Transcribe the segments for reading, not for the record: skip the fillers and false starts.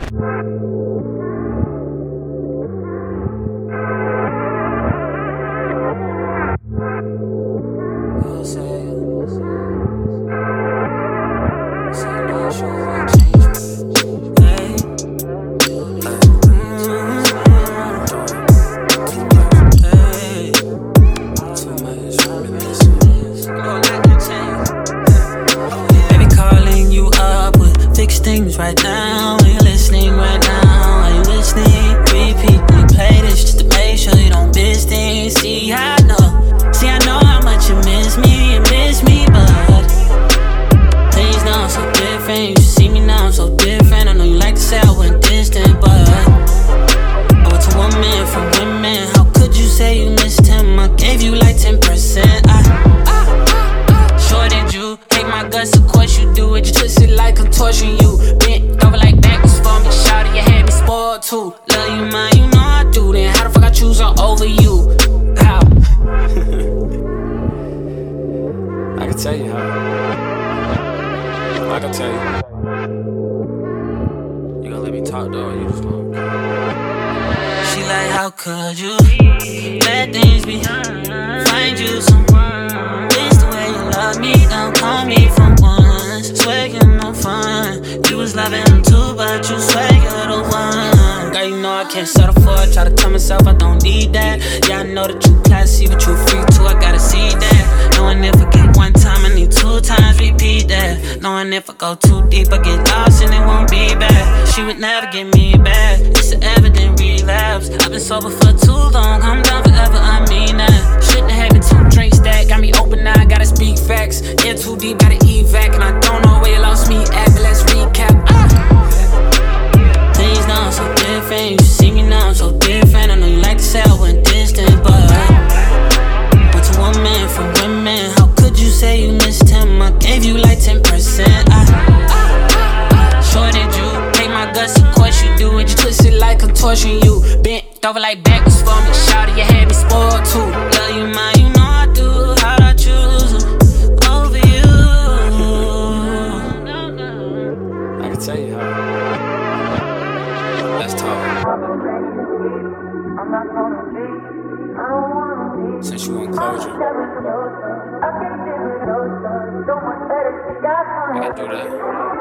Things right now, are you listening right now? Are you listening? Repeat, replay this just to make sure you don't miss things. See, I know how much you miss me, but things now I'm so different. You should see me now, I'm so different. I know you like to say I went distant, but I went to one man from women. How could you say you missed him? I gave you like 10%. Sure did you hate my guts? Of course you do it. You twist it like contortion. You bent over like backwards for me. Shawty, you had me spoiled too. Love you, man, you know I do. Then how the fuck I choose her over you? How? I can tell you how. I can tell you. You gonna let me talk though, or you just gonna? She like, how could you let things be? Find you someone. It's the way you love me. Don't call me from once. Swear you're no fun. You was loving him too, but you swear you're the one. Girl, you know I can't settle for it. Try to tell myself I don't need that. Yeah, I know that you classy, but you free too. I gotta see that. Knowing if I get one time, I need 2 times, repeat that. Knowing if I go too deep, I get lost and it won't be back. She would never get me back. It's an evident relapse. I've been sober for too long. I'm down forever, I mean that. Shouldn't have having 2 drinks that got me open now. Gotta speak facts. In too deep, gotta evac. And I don't know where you lost me at, but let's recap. Things now I'm so different. You see me now, I'm so different. I know you like to say I went distant, but went to one man from women. How could you say you missed him? I gave you like 10%. Sure did you hate my guts? Of course you do it. You twist it like contortion. You bent over like backwards for me. Shawty, you had me spoiled too. Love you, man, you know I do. How'd I choose over you? I can tell you how. Let's talk. Since you want closure, I can do that.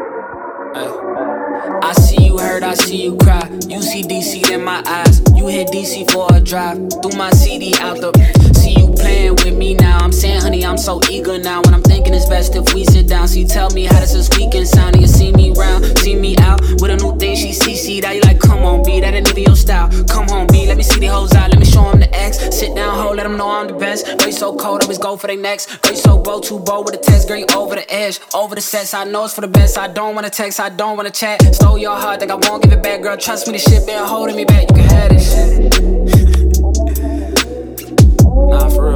I see you hurt, I see you cry. You see DC in my eyes. You hit DC for a drive. Threw my CD out the. See you playing with me now. I'm saying, honey, I'm so eager now. When I'm thinking it's best if we sit down. See, tell me how does this weekend sound? And you see me round, see me out with a new thing. She CC'd out. You like, come on, B, that ain't even your style. Come home, B, let me see the hoes out. Let me show them the X. Sit down, ho, let them know I'm the best. Girl, you so cold, always go for they next. Girl, you so bold, too bold with the text. Girl, you over the edge, over the sets. I know it's for the best. I don't wanna text, I don't wanna chat. Stole your heart, think I won't give it back. Girl, trust me, this shit been holding me back. You can have this shit. Nah, for real.